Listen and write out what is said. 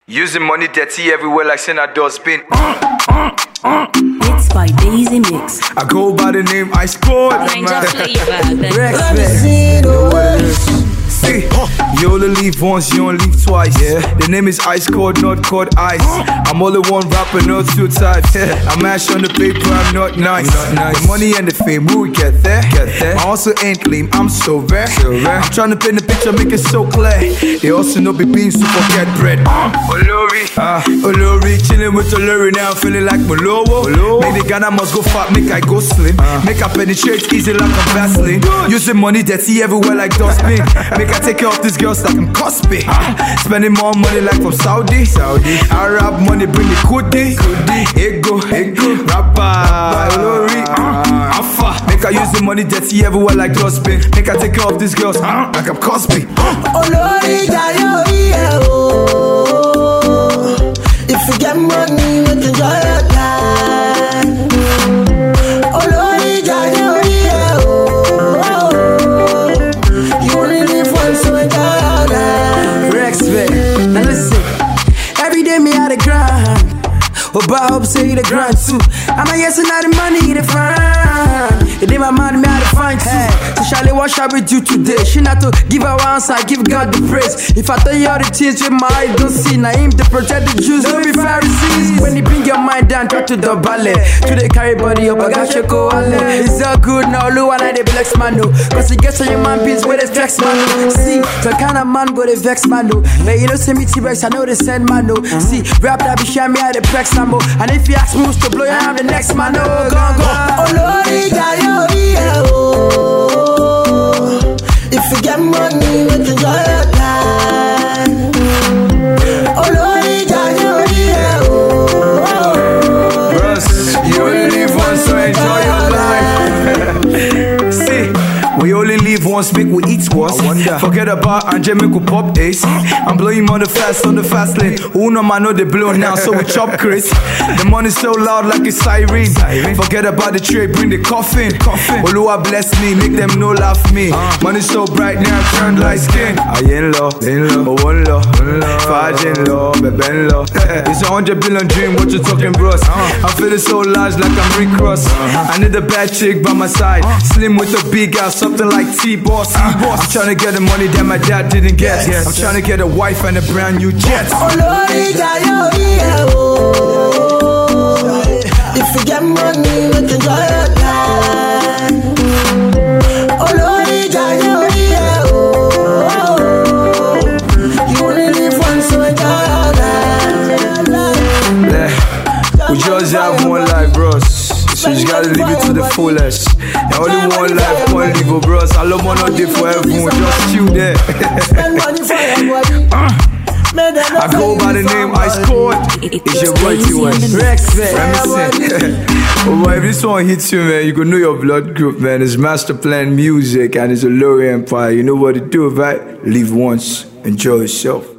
Using money dirty everywhere like saying a dustbin. Mixed by Daisy Mix. I go by the name I scored. See, you only leave once, you don't leave twice. Yeah. The name is Ice Cold, not called ice. I'm only one rapper, not two types. I mash on the paper, I'm not nice. The money and the fame, we get there. I also ain't lame, I'm so rare. I'm trying to paint the picture, make it so clear. They also know big beans to forget bread. Olori, chilling with Olori now, feeling like Molowo. Make the Ghana must go fat, make I go slim. Make I penetrate easy like a Vaseline. Using money dirty everywhere like dustbin. Make I take care of these girls like I'm Cosby. Spending more money like from Saudi. Arab money bring the kudi. Ego, rapper, Olori, Alpha. Make I use the money dirty everywhere like dustbin. Make I take care of these girls like I'm Cosby. Olori, if you get money, we can enjoy your life. Olori, you only live once, so enjoy your life. Rexford, now listen. Every day me out the grind. Hope say the grind too. I'm a yes and not the money the fine. It in my mind me out the find too. So Charlie, what shall we do today? She not to give her once, I give God the praise. If I tell you all the things with my eyes don't see, now him to protect the Jews, don't be Pharisees. When you bring your mind down, talk to the ballet. To the carry body up, I got your go ale. It's all good now, Lou and I the flex man no. Cause it gets on your man beats where the flex man no. See, the kind of man go the vex man no. But you know see me T-Rex, I know the send man no. See, rap that be shine me out the prex sambo. And if you ask me who's to blow, I'm the next man no. Go. Olori, if you get money, we can enjoy your life. Olori, Bros, you only live once, so enjoy your life. See, we only live once, make we eat once. Forget about Anje, make we pop ace. I'm blowing on the fast lane. Who know man know they blow now, so we chop Chris. The money so loud like a siren. Forget about the trade, bring the coffin. Oluwa bless me, make them no laugh me. Money so bright now, turned light skin. I ain't low, one low, five in low, beben low. It's 100 billion dream, what you talking, bros? I'm feeling so large like I'm Rick Ross. I need a bad chick by my side, slim with a big ass, something like T-Boss. I'm trying to get the money that my dad didn't get. I'm trying to get a wife and a brand new jet. If you get money, we can enjoy your life. Olori, you only live once, so enjoy your life. We just have one life, bros. So you gotta live it to the fullest. And only one life, one live, bros. I love one day for everyone, just chill there. Spend money for your body. I go by the name I scored. It's your boy T1 Rexford. Oh boy, if this one hits you, man, you gonna know your blood group, man. It's Master Plan Music and it's a Olori Empire. You know what to do, right? Live once, enjoy yourself.